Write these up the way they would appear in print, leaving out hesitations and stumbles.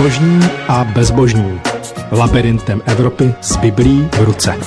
Zbožní a bezbožní. Labirintem Evropy s Biblií v ruce.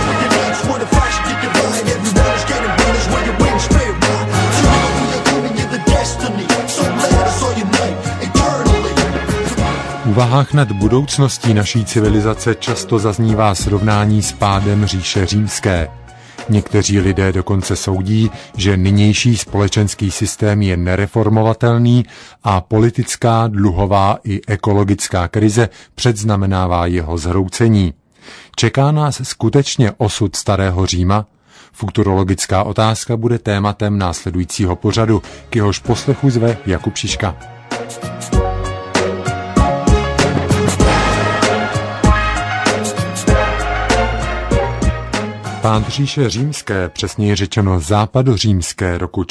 V úvahách nad budoucností naší civilizace často zaznívá srovnání s pádem říše římské. Někteří lidé dokonce soudí, že nynější společenský systém je nereformovatelný a politická, dluhová i ekologická krize předznamenává jeho zhroucení. Čeká nás skutečně osud starého Říma? Futurologická otázka bude tématem následujícího pořadu, k jehož poslechu zve Jakub Šiška. Pád říše římské, přesněji řečeno západořímské roku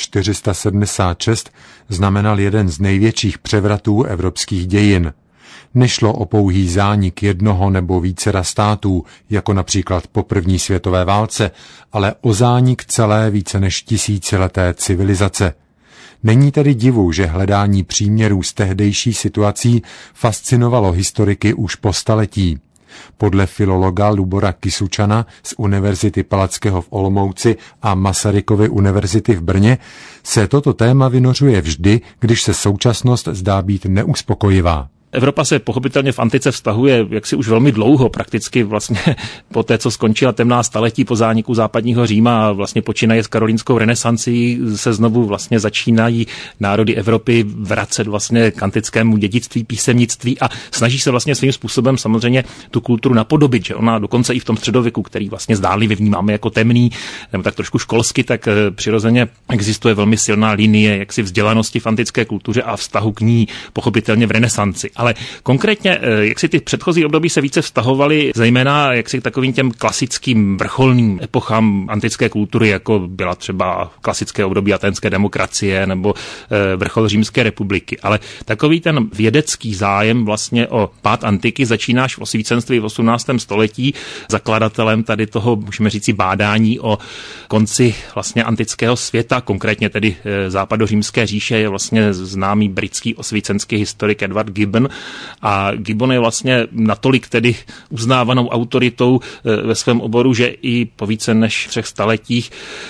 476, znamenal jeden z největších převratů evropských dějin. Nešlo o pouhý zánik jednoho nebo vícera států, jako například po první světové válce, ale o zánik celé více než tisícileté civilizace. Není tedy divu, že hledání příměrů z tehdejší situací fascinovalo historiky už po staletí. Podle filologa Lubora Kysučana z Univerzity Palackého v Olomouci a Masarykovy univerzity v Brně se toto téma vynořuje vždy, když se současnost zdá být neuspokojivá. Evropa se pochopitelně v antice vztahuje jaksi už velmi dlouho, prakticky vlastně po té, co skončila temná staletí po zániku západního Říma a vlastně počínaje s karolínskou renesancí, se znovu vlastně začínají národy Evropy vracet vlastně k antickému dědictví, písemnictví a snaží se vlastně svým způsobem samozřejmě tu kulturu napodobit, že ona dokonce i v tom středověku, který vlastně zdánlivě vnímáme jako temný, nebo tak trošku školsky, tak přirozeně existuje velmi silná linie jaksi vzdělanosti v antické kultuře a vztahu k ní pochopitelně v renesanci. Ale konkrétně, jak si ty předchozí období se více vztahovaly zejména jak si k takovým těm klasickým vrcholným epochám antické kultury, jako byla třeba klasické období aténské demokracie nebo vrchol Římské republiky. Ale takový ten vědecký zájem vlastně o pád antiky začíná až v osvícenství v 18. století. Zakladatelem tady toho, můžeme říci, bádání o konci vlastně antického světa, konkrétně tedy západořímské říše, je vlastně známý britský osvícenský historik Edward Gibbon. A Gibbon je vlastně natolik tedy uznávanou autoritou ve svém oboru, že i po více než 3 staletích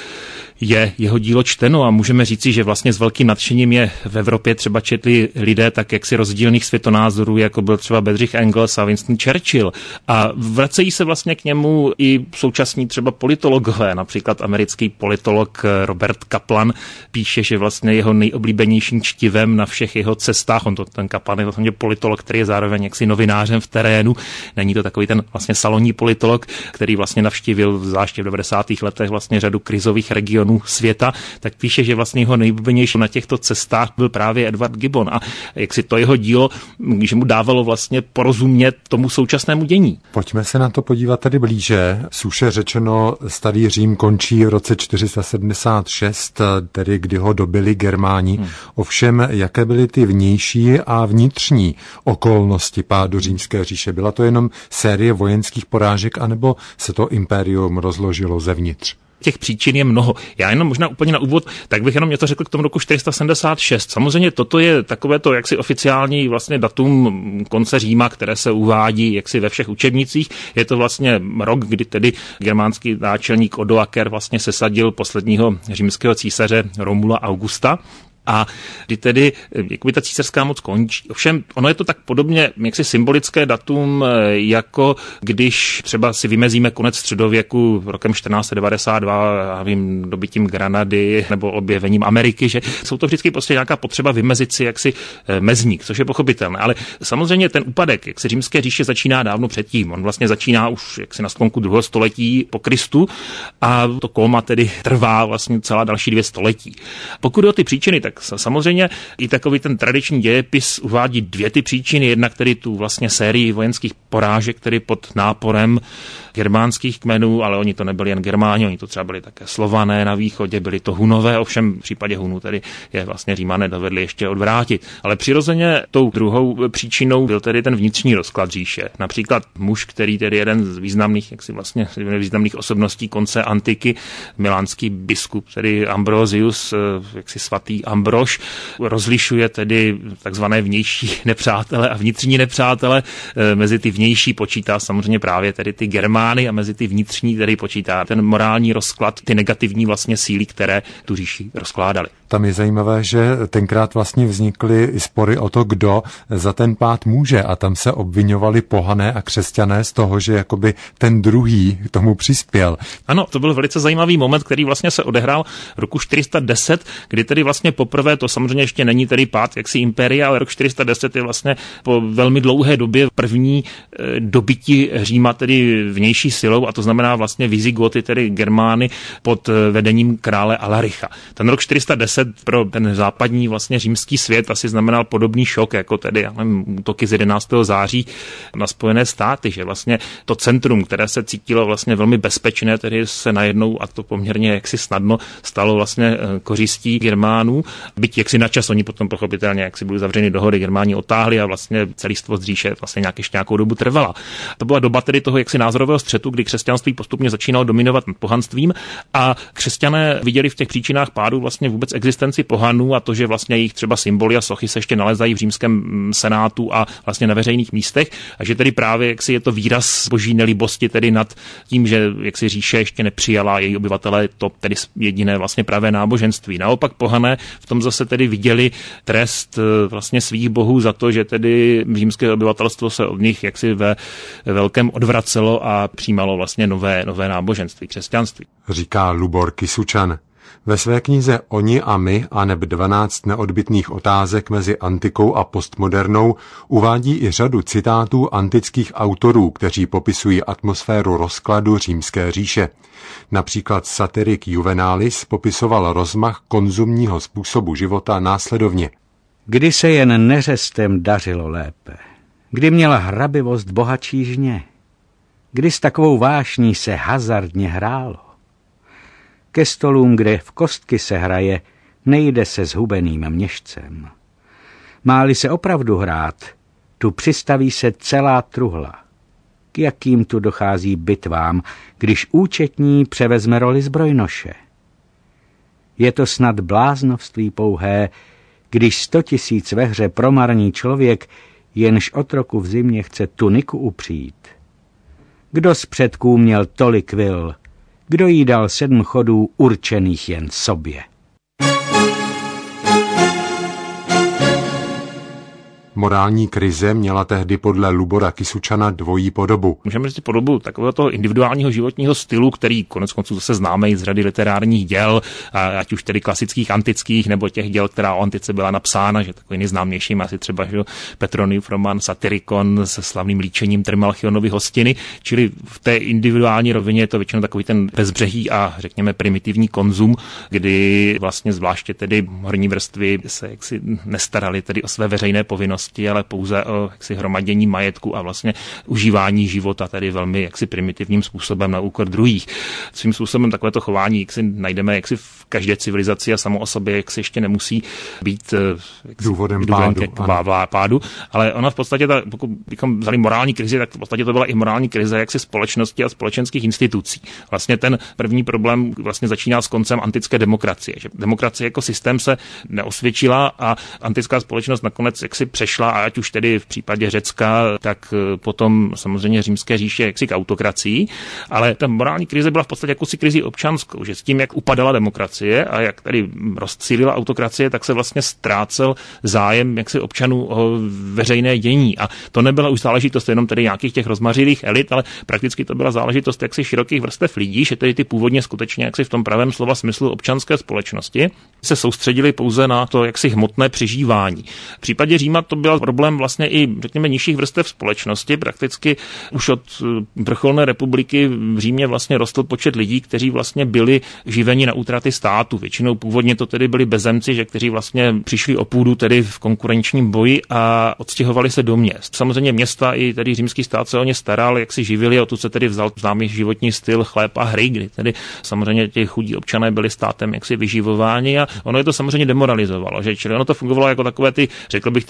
je jeho dílo čteno a můžeme říci, že vlastně s velkým nadšením je v Evropě třeba četli lidé tak jaksi rozdílných světonázorů, jako byl třeba Bedřich Engels a Winston Churchill. A vracejí se vlastně k němu i současní třeba politologové, například americký politolog Robert Kaplan píše, že vlastně jeho nejoblíbenějším čtivem na všech jeho cestách, ten Kaplan je vlastně politolog, který je zároveň jaksi novinářem v terénu, není to takový ten vlastně salonní politolog, který vlastně navštívil zvláště v 90. letech vlastně řadu krizových regionů světa, tak píše, že vlastně jeho nejoblíbenější na těchto cestách byl právě Edward Gibbon a jak si to jeho dílo, že mu dávalo vlastně porozumět tomu současnému dění. Pojďme se na to podívat tedy blíže. Suše řečeno, starý Řím končí v roce 476, tedy kdy ho dobili Germáni. Ovšem, jaké byly ty vnější a vnitřní okolnosti pádu Římské říše? Byla to jenom série vojenských porážek, anebo se to impérium rozložilo zevnitř? Těch příčin je mnoho. Já jenom možná úplně na úvod, tak bych jenom něco řekl k tomu roku 476. Samozřejmě toto je takové to jaksi oficiální vlastně datum konce Říma, které se uvádí jaksi ve všech učebnicích. Je to vlastně rok, kdy tedy germánský náčelník Odoaker vlastně sesadil posledního římského císaře Romula Augusta. A kdy tedy jakoby ta císařská moc končí. Ovšem, ono je to tak podobně jaksi symbolické datum, jako když třeba si vymezíme konec středověku rokem 1492, dobytím Granady nebo objevením Ameriky, že jsou to vždycky prostě nějaká potřeba vymezit si jaksi mezník, což je pochopitelné. Ale samozřejmě ten úpadek jaksi římské říše začíná dávno předtím. On vlastně začíná už jaksi na sklonku 2. století po Kristu a to kóma tedy trvá vlastně celá další 2 století. Pokud o ty příčiny, tak samozřejmě i takový ten tradiční dějepis uvádí 2 ty příčiny. Jednak tedy tu vlastně sérii vojenských porážek, který pod náporem germánských kmenů, ale oni to nebyli jen Germáni, oni to třeba byli také Slované na východě, byli to Hunové, ovšem v případě Hunů tedy je vlastně Římané dovedli ještě odvrátit. Ale přirozeně tou druhou příčinou byl tedy ten vnitřní rozklad říše. Například muž, který tedy jeden z významných, významných osobností konce antiky, milánský biskup, tedy Ambrosius, jaksi svatý Ambrosius, Ambrož rozlišuje tedy takzvané vnější nepřátele a vnitřní nepřátele. Mezi ty vnější počítá samozřejmě právě tedy ty Germány a mezi ty vnitřní tedy počítá ten morální rozklad, ty negativní vlastně síly, které tu říši rozkládaly. Tam je zajímavé, že tenkrát vlastně vznikly i spory o to, kdo za ten pád může, a tam se obviňovali pohané a křesťané z toho, že jakoby ten druhý tomu přispěl. Ano, to byl velice zajímavý moment, který vlastně se odehrál roku 410, kdy tedy vlastně poprvé, to samozřejmě ještě není tedy pád jaksi impéria, ale rok 410 je vlastně po velmi dlouhé době první dobytí Říma tedy vnější silou, a to znamená vlastně Visigoty, tedy Germány pod vedením krále Alaricha. Ten rok 410 pro ten západní vlastně římský svět asi znamenal podobný šok, jako tedy útoky z 11. září na Spojené státy, že vlastně to centrum, které se cítilo vlastně velmi bezpečné, tedy se najednou, a to poměrně jaksi snadno, stalo vlastně kořistí Germánů. Byť jaksi načas oni potom pochopitelně, jak si byly zavřeny dohody, Germáni otáhli a vlastně celistvost říše vlastně ještě nějakou dobu trvala. To byla doba tedy toho jaksi názorového střetu, kdy křesťanství postupně začínalo dominovat nad pohanstvím a křesťané viděli v těch příčinách pádu vlastně vůbec existenci pohanů a to, že vlastně jejich třeba symboly a sochy se ještě nalezají v římském senátu a vlastně na veřejných místech, a že tedy právě jaksi je to výraz boží nelibosti tedy nad tím, že jaksi říše ještě nepřijala její obyvatelé to tedy jediné vlastně pravé náboženství. Naopak pohané v tom zase tedy viděli trest vlastně svých bohů za to, že tedy římské obyvatelstvo se od nich jaksi ve velkém odvracelo a přijímalo vlastně nové náboženství, křesťanství. Říká Lubor Kysučan. Ve své knize Oni a my, aneb 12 neodbytných otázek mezi antikou a postmodernou uvádí i řadu citátů antických autorů, kteří popisují atmosféru rozkladu římské říše. Například satirik Juvenalis popisoval rozmach konzumního způsobu života následovně. Kdy se jen neřestem dařilo lépe, kdy měla hrabivost bohatší žně, kdy s takovou vášní se hazardně hrálo. Ke stolům, kde v kostky se hraje, nejde se zhubeným měšcem. Má-li se opravdu hrát, tu přistaví se celá truhla. K jakým tu dochází bitvám, když účetní převezme roli zbrojnoše? Je to snad bláznovství pouhé, když 100 000 ve hře promarní člověk, jenž otroku v zimě chce tuniku upřít. Kdo z předků měl tolik vil, kdo jí dal 7 chodů určených jen sobě? Morální krize měla tehdy podle Lubora Kysučana dvojí podobu. Můžeme říct podobu takového toho individuálního životního stylu, který koneckonců zase známe i z řady literárních děl, ať už tedy klasických, antických, nebo těch děl, která o antice byla napsána, že takový nejznámějším asi třeba Petroniův román Satyrikon se slavným líčením Trimalchionovy hostiny, čili v té individuální rovině je to většinou takový ten bezbřehý a řekněme primitivní konzum, kdy vlastně zvláště tedy horní vrstvy se jaksi nestarali tedy o své veřejné povinnosti, ale pouze o jaksi hromadění majetku a vlastně užívání života tedy velmi jaksi primitivním způsobem na úkor druhých. Svým způsobem takovéto chování jaksi najdeme jaksi v každé civilizaci a samo o sobě jaksi ještě nemusí být důvodem pádu, ale ona v podstatě, pokud bychom vzali morální krizi, tak v podstatě to byla i morální krize jaksi společnosti a společenských institucí. Vlastně ten první problém vlastně začíná s koncem antické demokracie, že demokracie jako systém se neosvědčila a antická společnost nakonec jaksi přešla, a ať už tedy v případě Řecka, tak potom samozřejmě římské říše jaksi k autokracii, ale ta morální krize byla v podstatě jakousi krizi občanskou, že s tím, jak upadala demokracie a jak tady rozcílila autokracie, tak se vlastně ztrácel zájem jaksi občanů o veřejné dění. A to nebyla už záležitost jenom tedy nějakých těch rozmařilých elit, ale prakticky to byla záležitost jaksi širokých vrstev lidí, že tedy ty původně skutečně jaksi v tom pravém slova smyslu občanské společnosti se soustředili pouze na to jaksi hmotné přežívání. V případě Říma to byl problém vlastně i, řekněme, nižších vrstev společnosti. Prakticky už od vrcholné republiky v Římě vlastně rostl počet lidí, kteří vlastně byli živeni na útraty státu. Většinou původně to tedy byli bezemci, že kteří vlastně přišli o půdu tedy v konkurenčním boji a odstěhovali se do měst. Samozřejmě města i tedy římský stát se o ně staral, jak si živili, a tu se tedy vzal známý životní styl chléb a hry, kdy tedy samozřejmě ti chudí občané byli státem jaksi vyživováni, a ono je to samozřejmě demoralizovalo, že čili ono to fungovalo jako takové ty, řekl bych, tedy pokles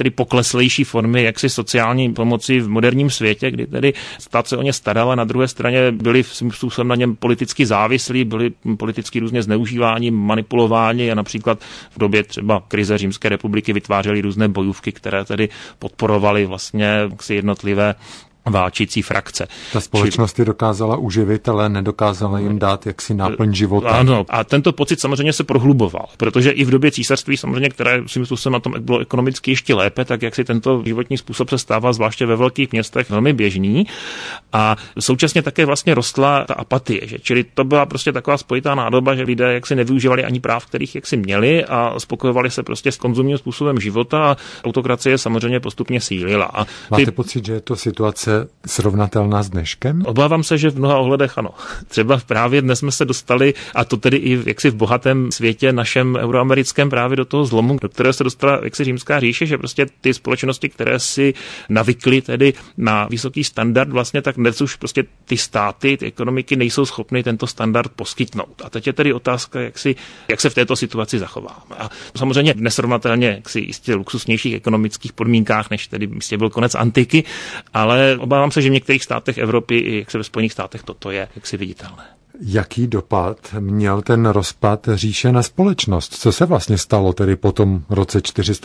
skleslejší formy jaksi sociální pomoci v moderním světě, kdy tedy stát se o ně staral a na druhé straně byli svým způsobem na něm politicky závislí, byli politicky různě zneužíváni, manipulováni a například v době třeba krize Římské republiky vytvářeli různé bojůvky, které tedy podporovaly vlastně jaksi jednotlivé válčící frakce. Ta společnost je dokázala uživit, ale nedokázala jim dát jaksi náplň života. Ano, a tento pocit samozřejmě se prohluboval, protože i v době císařství samozřejmě, které svým způsobem na tom bylo ekonomicky ještě lépe, tak jak si tento životní způsob se stává zvláště ve velkých městech velmi běžný a současně také vlastně rostla ta apatie, že? Čili to byla prostě taková spojitá nádoba, že lidé jaksi nevyužívali ani práv, kterých jaksi měli a spokojovali se prostě s konzumním způsobem života a autokracie samozřejmě postupně sílila. A máte pocit, že je to situace srovnatelná s dneškem? Obávám se, že v mnoha ohledech ano. Třeba právě dnes jsme se dostali, a to tedy i jaksi v bohatém světě našem euroamerickém právě do toho zlomu, do kterého se dostala jaksi římská říše, že prostě ty společnosti, které si navykly tedy na vysoký standard, vlastně tak dnes už prostě ty státy, ty ekonomiky nejsou schopny tento standard poskytnout. A teď je tedy otázka, jak se v této situaci zachováme. A samozřejmě nesrovnatelně jaksi jistě luxusnějších ekonomických podmínkách, než tedy jistě byl konec antiky, ale obávám se, že v některých státech Evropy i jak se ve Spojených státech toto je jaksi viditelné. Jaký dopad měl ten rozpad říše na společnost? Co se vlastně stalo tedy po tom roce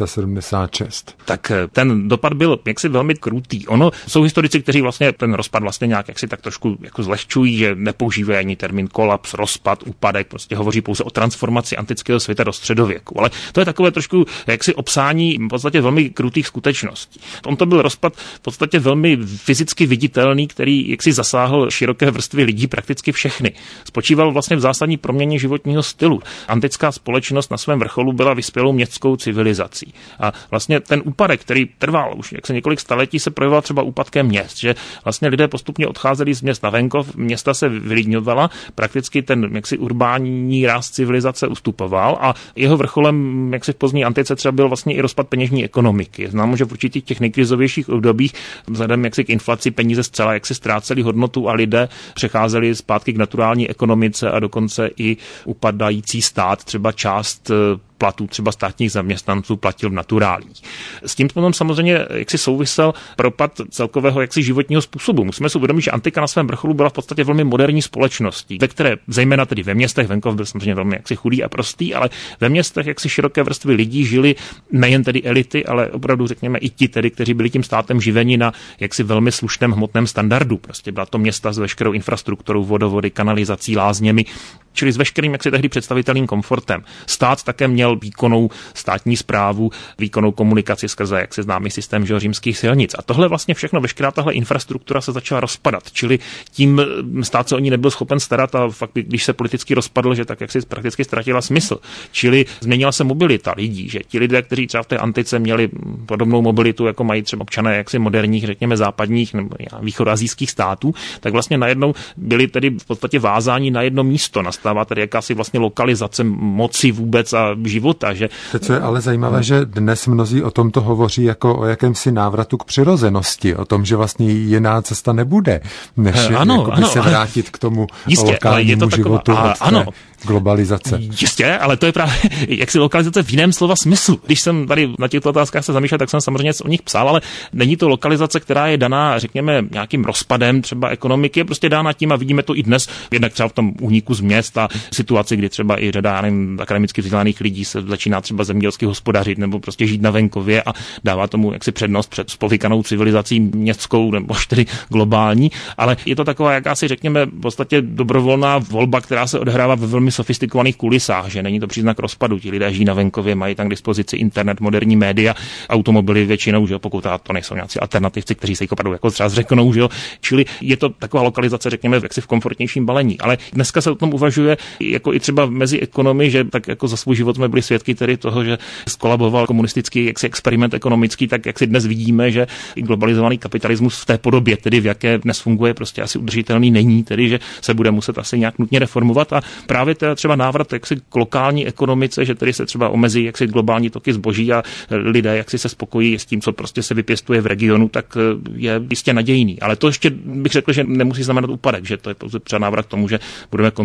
476? Tak ten dopad byl jaksi velmi krutý. Ono jsou historici, kteří vlastně ten rozpad vlastně nějak jaksi tak trošku jako zlehčují, že nepoužívají ani termín kolaps, rozpad, úpadek, prostě hovoří pouze o transformaci antického světa do středověku. Ale to je takové trošku jaksi obsání v podstatě velmi krutých skutečností. On to byl rozpad v podstatě velmi fyzicky viditelný, který jaksi zasáhl široké vrstvy lidí, prakticky všechny. Spočíval vlastně v zásadní proměně životního stylu. Antická společnost na svém vrcholu byla vyspělou městskou civilizací. A vlastně ten úpadek, který trval už několik staletí, se projevoval třeba úpadkem měst, že vlastně lidé postupně odcházeli z měst na venkov, města se vylidňovala, prakticky ten jaksi urbání ráz civilizace ustupoval a jeho vrcholem jaksi v pozdní antice třeba byl vlastně i rozpad peněžní ekonomiky. Známo, že v určitých těch nejkrizovějších obdobích vzhledem jaksi k inflaci peníze zcela jaksi ztráceli hodnotu a lidé přecházeli zpátky k naturální ekonomice a dokonce i upadající stát, třeba část platů třeba státních zaměstnanců platil v naturálích. S tím potom samozřejmě jaksi souvisel propad celkového jaksi životního způsobu. Musíme si uvědomit, že antika na svém vrcholu byla v podstatě velmi moderní společností, ve které zejména tedy ve městech, venkov byl samozřejmě velmi jaksi chudý a prostý, ale ve městech jaksi široké vrstvy lidí žili nejen tedy elity, ale opravdu řekněme i ti tedy, kteří byli tím státem živeni na jaksi velmi slušném hmotném standardu. Prostě byla to města s veškerou infrastrukturou, vodovody, kanalizací, lázněmi, čili s veškerým jaksi tehdy představitelným komfortem. Stát také měl výkonnou státní správu, výkonnou komunikaci skrze jaksi známý systém římských silnic. A tohle vlastně všechno, veškerá tahle infrastruktura se začala rozpadat, čili tím stát se o ní nebyl schopen starat a fakt, když se politicky rozpadl, že tak jaksi prakticky ztratila smysl. Čili změnila se mobilita lidí, že ti lidé, kteří třeba v té antice měli podobnou mobilitu, jako mají třeba občané jaksi moderních, řekněme západních nebo východoasijských států, tak vlastně najednou byli tedy v podstatě vázáni na jedno místo. Nastává tedy jakási vlastně lokalizace moci vůbec a života. Že... Co je ale zajímavé, že dnes mnozí o tomto hovoří jako o jakémsi návratu k přirozenosti, o tom, že vlastně jiná cesta nebude, než se vrátit k tomu lokálnímu životu od globalizace. Jistě, ale to je právě jaksi lokalizace v jiném slova smyslu. Když jsem tady na těchto otázkách se zamýšlel, tak jsem samozřejmě o nich psal, ale není to lokalizace, která je daná, řekněme, nějakým rozpadem třeba ekonomiky, je prostě dána tím a vidíme to i dnes, jednak třeba v tom úniku z měst a situaci, kdy třeba i řada akademicky vzdělaných lidí se začíná třeba zemědělsky hospodařit nebo prostě žít na venkově a dává tomu jaksi přednost před spovykanou civilizací městskou nebo tedy globální, ale je to taková jakási, řekněme, v podstatě dobrovolná volba, která se odehrává ve velmi sofistikovaných kulisách, že není to příznak rozpadu. Ti lidé žijí na venkově, mají tam k dispozici internet, moderní média, automobily většinou, že pokud to nejsou nějací alternativci, kteří se jich opravdu jako třeba zřeknou, že jo. Čili je to taková lokalizace, řekněme, jaksi v komfortnějším balení, ale dneska se o tom uvažuje jako i třeba mezi ekonomy, že tak jako za svůj život jsme byli svědky tedy toho, že skolaboval komunistický jaksi experiment ekonomický, tak jak si dnes vidíme, že i globalizovaný kapitalismus v té podobě, tedy v jaké dnes funguje, prostě asi udržitelný není, tedy že se bude muset asi nějak nutně reformovat a právě třeba návrat jaksi k lokální ekonomice, že tedy se třeba omezí jaksi globální toky zboží a lidé jaksi se spokojí s tím, co prostě se vypěstuje v regionu, tak je jistě nadějný. Ale to ještě bych řekl, že nemusí znamenat úpadek, že to je pouze třeba návrat k tomu, že budeme konzumovat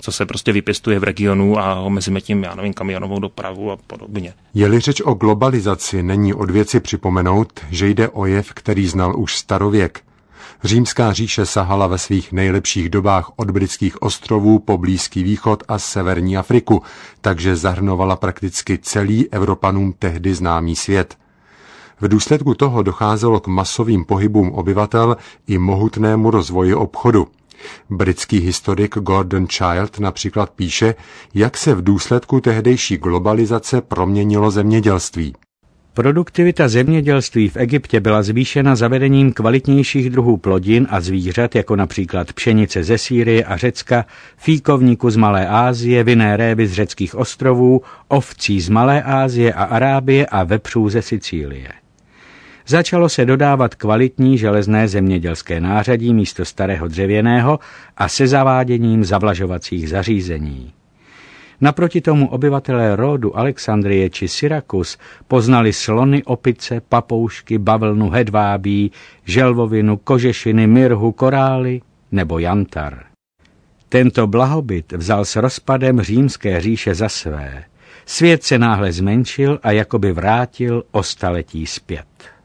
co se prostě vypěstuje v regionu a omezíme tím, já nevím, kamionovou dopravu a podobně. Je-li řeč o globalizaci, není od věci připomenout, že jde o jev, který znal už starověk. Římská říše sahala ve svých nejlepších dobách od britských ostrovů po Blízký východ a severní Afriku, takže zahrnovala prakticky celý Evropanům tehdy známý svět. V důsledku toho docházelo k masovým pohybům obyvatel i mohutnému rozvoji obchodu. Britský historik Gordon Childe například píše, jak se v důsledku tehdejší globalizace proměnilo zemědělství. Produktivita zemědělství v Egyptě byla zvýšena zavedením kvalitnějších druhů plodin a zvířat, jako například pšenice ze Sýrie a Řecka, fíkovníku z Malé Asie, vinné révy z řeckých ostrovů, ovcí z Malé Asie a Arábie a vepřů ze Sicílie. Začalo se dodávat kvalitní železné zemědělské nářadí místo starého dřevěného a se zaváděním zavlažovacích zařízení. Naproti tomu obyvatelé Ródu, Alexandrie či Syrakus poznali slony, opice, papoušky, bavlnu, hedvábí, želvovinu, kožešiny, mirhu, korály nebo jantar. Tento blahobyt vzal s rozpadem římské říše za své. Svět se náhle zmenšil a jakoby vrátil o staletí zpět.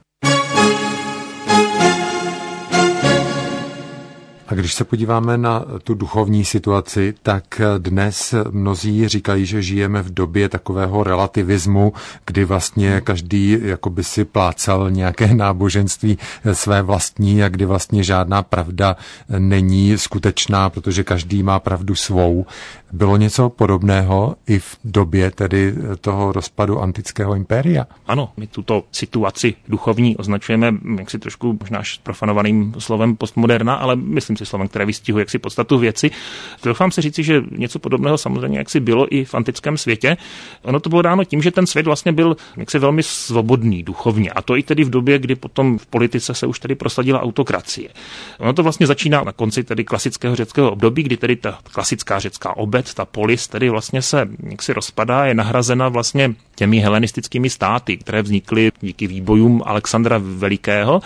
A když se podíváme na tu duchovní situaci, tak dnes mnozí říkají, že žijeme v době takového relativismu, kdy vlastně každý jakoby si plácal nějaké náboženství své vlastní a kdy vlastně žádná pravda není skutečná, protože každý má pravdu svou. Bylo něco podobného i v době tedy toho rozpadu antického impéria? Ano, my tuto situaci duchovní označujeme jaksi trošku možná profanovaným slovem postmoderna, ale myslím si slovem, které vystihuje jaksi podstatu věci. Doufám se říci, že něco podobného samozřejmě jaksi bylo i v antickém světě. Ono to bylo dáno tím, že ten svět vlastně byl jaksi velmi svobodný duchovně, a to i tedy v době, kdy potom v politice se už tedy prosadila autokracie. Ono to vlastně začíná na konci tedy klasického řeckého období, kdy tedy ta klasická řecká obec, ta polis tedy vlastně se jaksi rozpadá, je nahrazena vlastně těmi helenistickými státy, které vznikly díky výbojům Alexandra Velikého,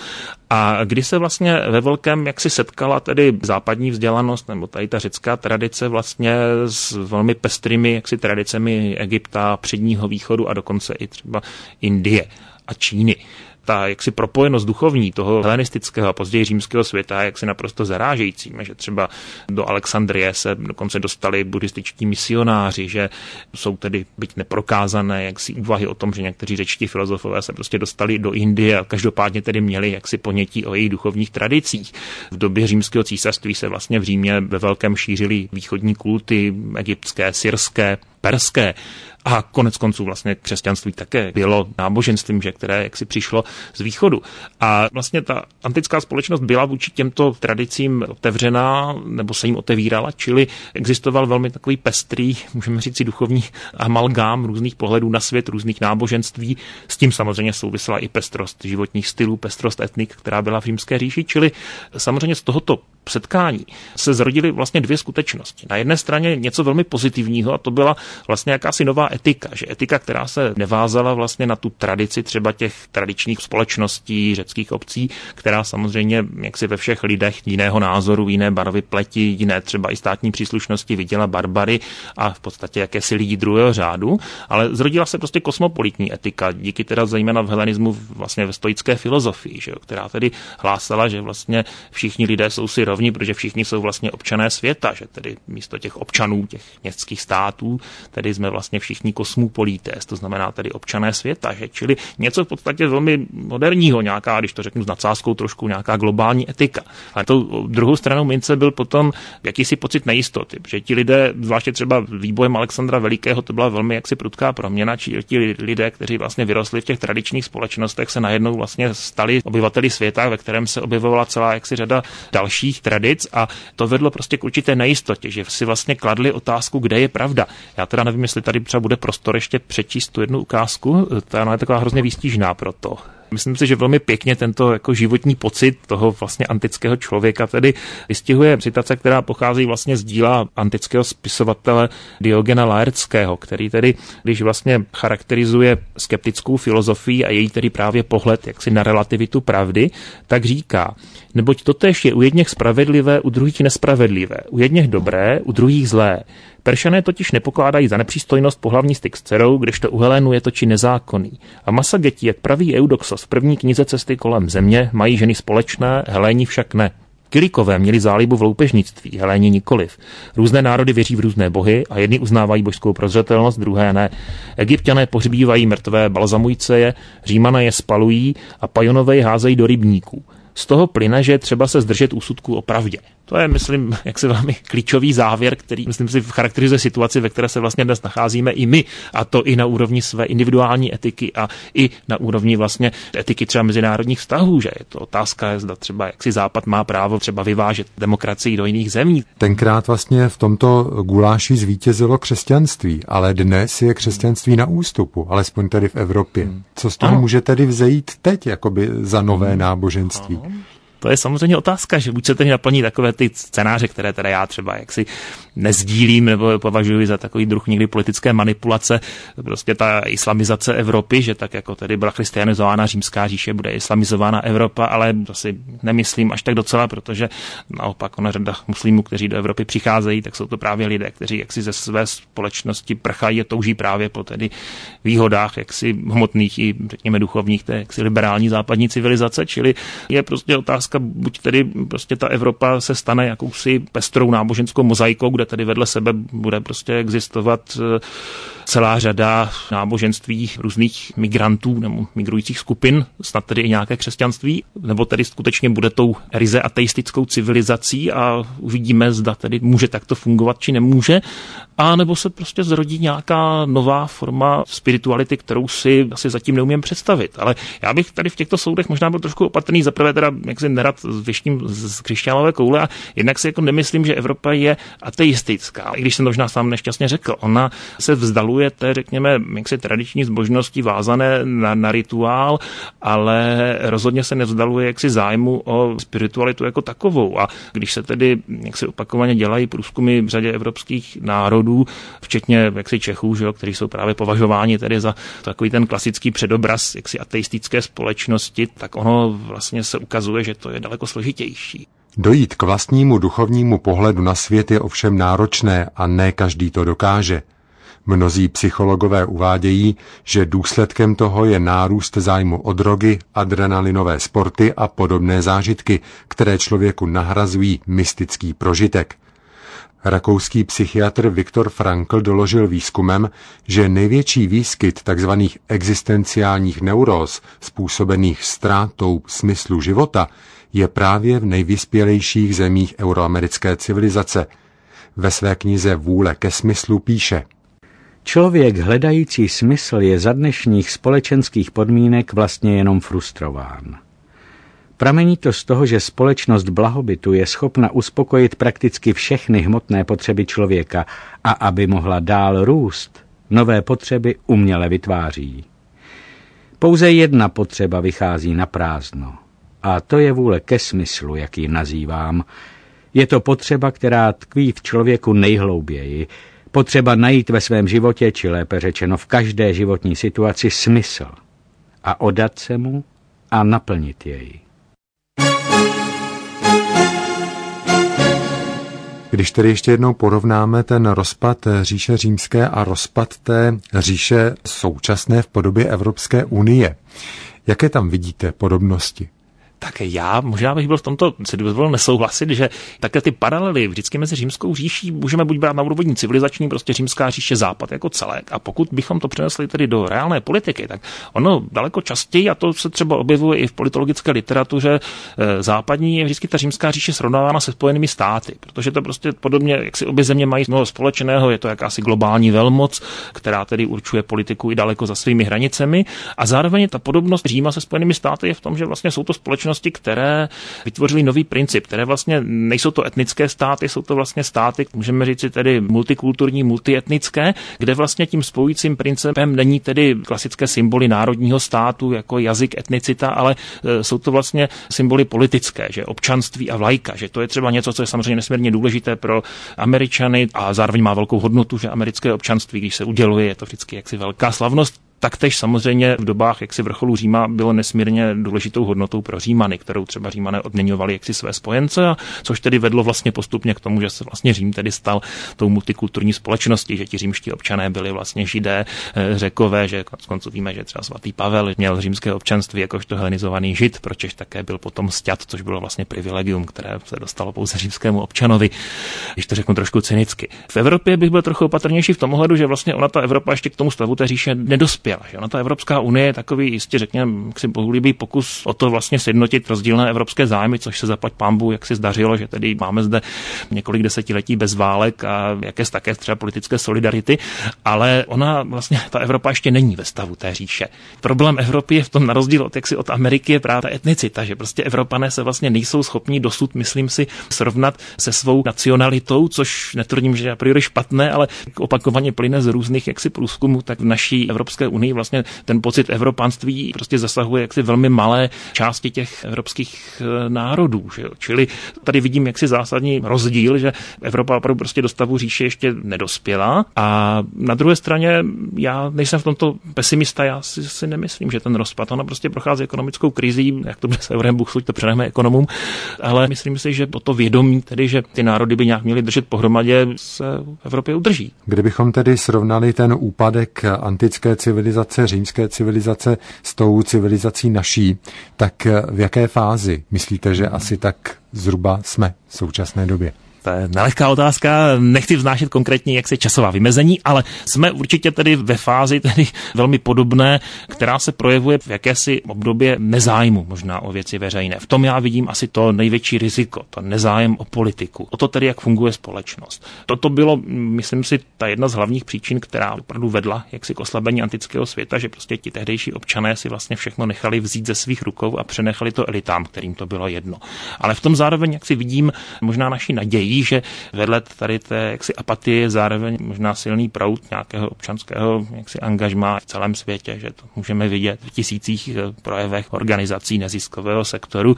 a kdy se vlastně ve velkém jaksi setkala tedy západní vzdělanost nebo tady ta řecká tradice vlastně s velmi pestrými jaksi tradicemi Egypta, Předního východu a dokonce i třeba Indie a Číny. Ta jaksi propojenost duchovní toho helenistického a později římského světa je jaksi naprosto zarážející, že třeba do Alexandrie se dokonce dostali buddhističtí misionáři, že jsou tedy byť neprokázané jaksi úvahy o tom, že někteří řečtí filozofové se prostě dostali do Indie a každopádně tedy měli jaksi ponětí o jejich duchovních tradicích. V době římského císařství se vlastně v Římě ve velkém šířily východní kulty egyptské, syrské, perské. A konec konců vlastně křesťanství také bylo náboženstvím, že které jaksi přišlo z východu. A vlastně ta antická společnost byla vůči těmto tradicím otevřená, nebo se jim otevírala, čili existoval velmi takový pestrý, můžeme říct si duchovní amalgám různých pohledů na svět, různých náboženství. S tím samozřejmě souvisela i pestrost životních stylů, pestrost etnik, která byla v římské říši, čili samozřejmě z tohoto setkání se zrodily vlastně dvě skutečnosti. Na jedné straně něco velmi pozitivního, a to byla vlastně jakási nová etika, že etika, která se nevázala vlastně na tu tradici třeba těch tradičních společností, řeckých obcí, která samozřejmě jaksi ve všech lidech jiného názoru, jiné barvy pleti, jiné třeba i státní příslušnosti viděla barbary a v podstatě jakési lidi druhého řádu, ale zrodila se prostě kosmopolitní etika, díky teda zejména v helenismu vlastně ve stoické filozofii, že jo, která tedy hlásala, že vlastně všichni lidé jsou si rovni, protože všichni jsou vlastně občané světa, že tedy místo těch občanů, těch městských států, tedy jsme vlastně všichni kosmopolités, to znamená tedy občané světa, že čili něco v podstatě velmi moderního, nějaká, když to řeknu s nadsázkou trošku, nějaká globální etika. Ale tou druhou stranou mince byl potom jakýsi pocit nejistoty, že ti lidé, zvláště třeba výbojem Alexandra Velikého, to byla velmi jaksi prudká proměna, či ti lidé, kteří vlastně vyrostli v těch tradičních společnostech, se najednou vlastně stali obyvateli světa, ve kterém se objevovala celá jaksi řada dalších tradic, a to vedlo prostě k určité nejistotě, že si vlastně kladli otázku, kde je pravda. Já teda nevím, jestli tady třeba bude prostor ještě přečíst tu jednu ukázku, ta je taková hrozně výstižná pro to. Myslím si, že velmi pěkně tento jako životní pocit toho vlastně antického člověka tedy vystihuje citace, která pochází vlastně z díla antického spisovatele Diogena Laertského, který tedy, když vlastně charakterizuje skeptickou filozofii a její tedy právě pohled jaksi na relativitu pravdy, tak říká: neboť totéž je u jedněch spravedlivé, u druhých nespravedlivé, u jedněch dobré, u druhých zlé. Peršané totiž nepokládají za nepřístojnost pohlavní styk s dcerou, kdežto u Helénu je to či nezákonný. A Massageti, jak praví Eudoxos v první knize Cesty kolem země, mají ženy společné, Heléni však ne. Kilikové měli zálibu v loupežnictví, Heléni nikoliv. Různé národy věří v různé bohy a jedni uznávají božskou prozřetelnost, druhé ne. Egypťané pohřbívají mrtvé, balzamujce je, Římané je spalují a Pajonové je házejí do rybníků. Z toho plyne, že je třeba se zdržet úsudků o pravdě. To je, myslím, jaksi velmi klíčový závěr, který, myslím si, charakterizuje situaci, ve které se vlastně dnes nacházíme i my. A to i na úrovni své individuální etiky a i na úrovni vlastně etiky třeba mezinárodních vztahů, že je to otázka, zda třeba jaksi Západ má právo třeba vyvážet demokracii do jiných zemí. Tenkrát vlastně v tomto guláši zvítězilo křesťanství, ale dnes je křesťanství na ústupu, alespoň tady v Evropě. Co z toho může tedy vzejít teď, jakoby za nové náboženství? To je samozřejmě otázka, že buď se tedy naplní takové ty scénáře, které teda já třeba jaksi nezdílím nebo považuji za takový druh někdy politické manipulace, prostě ta islamizace Evropy, že tak jako tedy byla christianizována Římská říše, bude islamizována Evropa, ale to si nemyslím až tak docela, protože naopak ona řada muslimů, kteří do Evropy přicházejí, tak jsou to právě lidé, kteří jaksi ze své společnosti prchají a touží právě po tedy výhodách jaksi hmotných i řekněme duchovních té jaksi liberální západní civilizace, čili je prostě otázka, buď tedy prostě ta Evropa se stane jakousi pestrou náboženskou mozaikou, kde tedy vedle sebe bude prostě existovat celá řada náboženství různých migrantů nebo migrujících skupin, snad tedy i nějaké křesťanství, nebo tedy skutečně bude tou ryze ateistickou civilizací a uvidíme, zda tedy může takto fungovat, či nemůže, a nebo se prostě zrodí nějaká nová forma spirituality, kterou si asi zatím neumím představit. Ale já bych tady v těchto soudech možná byl trošku opatrný, zaprvé teda jak si nerad věštím z křišťálové koule a jednak si jako nemyslím, že Evropa je ateistická. I když jsem to možná sám nešťastně řekl, ona se vzdaluje té, řekněme, jaksi tradiční zbožnosti vázané na rituál, ale rozhodně se nevzdaluje jaksi zájmu o spiritualitu jako takovou. A když se tedy jaksi opakovaně dělají průzkumy v řadě evropských národů, včetně jaksi Čechů, že jo, kteří jsou právě považováni tedy za takový ten klasický předobraz jaksi ateistické společnosti, tak ono vlastně se ukazuje, že to je daleko složitější. Dojít k vlastnímu duchovnímu pohledu na svět je ovšem náročné a ne každý to dokáže. Mnozí psychologové uvádějí, že důsledkem toho je nárůst zájmu o drogy, adrenalinové sporty a podobné zážitky, které člověku nahrazují mystický prožitek. Rakouský psychiatr Viktor Frankl doložil výzkumem, že největší výskyt tzv. Existenciálních neuróz způsobených ztrátou smyslu života je právě v nejvyspělejších zemích euroamerické civilizace. Ve své knize Vůle ke smyslu píše: Člověk hledající smysl je za dnešních společenských podmínek vlastně jenom frustrován. Pramení to z toho, že společnost blahobytu je schopna uspokojit prakticky všechny hmotné potřeby člověka a aby mohla dál růst, nové potřeby uměle vytváří. Pouze jedna potřeba vychází na prázdno a to je vůle ke smyslu, jak ji nazývám. Je to potřeba, která tkví v člověku nejhlouběji, potřeba najít ve svém životě, či lépe řečeno v každé životní situaci smysl a oddat se mu a naplnit jej. Když tedy ještě jednou porovnáme ten rozpad říše římské a rozpad té říše současné v podobě Evropské unie, jaké tam vidíte podobnosti? Tak já možná bych byl v tomto si dovolil nesouhlasit, že také ty paralely vždycky mezi římskou říší můžeme buď brát na úrovni civilizační, prostě římská říše západ jako celek. A pokud bychom to přenesli tedy do reálné politiky, tak ono daleko častěji, a to se třeba objevuje i v politologické literatuře západní, je vždycky ta římská říše srovnávána se Spojenými státy, protože to prostě podobně, jak si obě země mají mnoho společného, je to jakási globální velmoc, která tedy určuje politiku i daleko za svými hranicemi, a zároveň ta podobnost Říma se Spojenými státy je v tom, že vlastně jsou to společnosti, které vytvořily nový princip, které vlastně nejsou to etnické státy, jsou to vlastně státy, můžeme říct si tedy multikulturní, multietnické, kde vlastně tím spojujícím principem není tedy klasické symboly národního státu jako jazyk, etnicita, ale jsou to vlastně symboly politické, že občanství a vlajka, že to je třeba něco, co je samozřejmě nesmírně důležité pro Američany a zároveň má velkou hodnotu, že americké občanství, když se uděluje, je to vždycky jaksi velká slavnost. Taktéž samozřejmě v dobách jaksi vrcholu Říma bylo nesmírně důležitou hodnotou pro Římany, kterou třeba Římané odměňovali jaksi své spojence, a což tedy vedlo vlastně postupně k tomu, že se vlastně Řím tedy stal tou multikulturní společností, že ti římští občané byli vlastně Židé, Řekové, že konconců víme, že třeba svatý Pavel měl římské občanství jakožto helenizovaný Žid, pročež také byl potom sťat, což bylo vlastně privilegium, které se dostalo pouze římskému občanovi, když to řeknu trošku cynicky. V Evropě bych byl trochu opatrnější v tom ohledu, že vlastně ona ta Evropa ještě k tomu stavu té říše nedospěla, že ona ta Evropská unie je takový jistě řekněme si bohulibý pokus o to vlastně sjednotit rozdílné evropské zájmy, což se zaplať pánbůh jak si zdařilo, že tedy máme zde několik desetiletí bez válek a jakési také třeba politické solidarity, ale ona vlastně ta Evropa ještě není ve stavu té říše. Problém Evropy je v tom, na rozdíl od jaksi od Ameriky, je právě ta etnicita, že prostě Evropané se vlastně nejsou schopni dosud, myslím si, srovnat se svou nacionalitou, což netvrdím, že je a priori špatné, ale opakovaně plyne z různých jaksi průzkumů, tak v naší Evropské unii vlastně ten pocit evropanství prostě zasahuje jaksi velmi malé části těch evropských národů, že jo? Čili tady vidím jaksi zásadní rozdíl, že Evropa opravdu prostě do stavu říše ještě nedospěla, a na druhé straně já nejsem v tomto pesimista, já si nemyslím, že ten rozpad, ona prostě prochází ekonomickou krizí, jak to bude s eurem, Bůh suď, to předáme ekonomům, ale myslím si, že to vědomí, tedy, že ty národy by nějak měly držet pohromadě, se v Evropě udrží. Kdybychom tedy srovnali ten úpadek antické civilizace, římské civilizace s tou civilizací naší, tak v jaké fázi myslíte, že asi tak zhruba jsme v současné době? To je nelehká otázka, nechci vznášet konkrétně jaksi časová vymezení, ale jsme určitě tedy ve fázi tedy velmi podobné, která se projevuje v jakési období nezájmu možná o věci veřejné. V tom já vidím asi to největší riziko, to nezájem o politiku, o to tedy, jak funguje společnost. Toto bylo, myslím si, ta jedna z hlavních příčin, která opravdu vedla jaksi k oslabení antického světa, že prostě ti tehdejší občané si vlastně všechno nechali vzít ze svých rukou a přenechali to elitám, kterým to bylo jedno. Ale v tom zároveň jak si vidím možná naši naději, že vedle tady té jaksi apatie je zároveň možná silný proud nějakého občanského jaksi angažmá v celém světě, že to můžeme vidět v tisících projevech organizací neziskového sektoru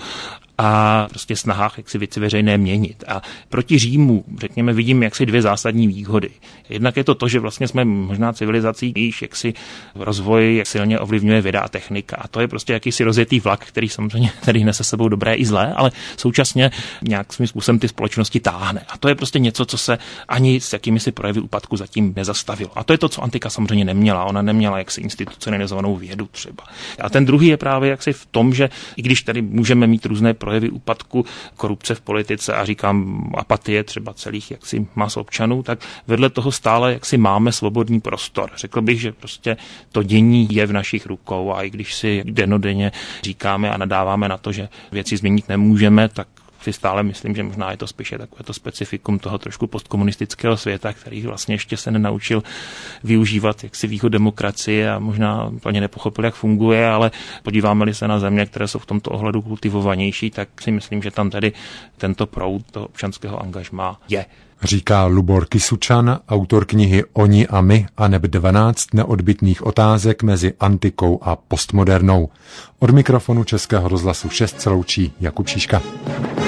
a prostě snahách, jak si věci veřejné měnit. A proti Římu, řekněme, vidím jaksi dvě zásadní výhody. Jednak je to, že vlastně jsme možná civilizací, když jaksi rozvoj silně ovlivňuje věda a technika. A to je prostě jakýsi rozjetý vlak, který samozřejmě tady nese sebou dobré i zlé, ale současně nějak svým způsobem ty společnosti táhne. A to je prostě něco, co se ani s jakými si projevy úpadku zatím nezastavilo. A to je to, co antika samozřejmě neměla. Ona neměla jaksi institucionalizovanou vědu třeba. A ten druhý je právě jaksi v tom, že i když tady můžeme mít různé projevy úpadku, korupce v politice a říkám apatie třeba celých jaksi mas občanů, tak vedle toho stále jaksi máme svobodný prostor. Řekl bych, že prostě to dění je v našich rukou, a i když si dennodenně říkáme a nadáváme na to, že věci změnit nemůžeme, tak si stále myslím, že možná je to spíše takové to specifikum toho trošku postkomunistického světa, který vlastně ještě se nenaučil využívat jaksi výhod demokracie a možná plně nepochopil, jak funguje, ale podíváme-li se na země, které jsou v tomto ohledu kultivovanější, tak si myslím, že tam tedy tento proud toho občanského angažmá je. Říká Lubor Kysučan, autor knihy Oni a my a neb 12 neodbytných otázek mezi antikou a postmodernou. Od mikrofonu Českého rozhlasu 6 se loučí Jakub Šiška.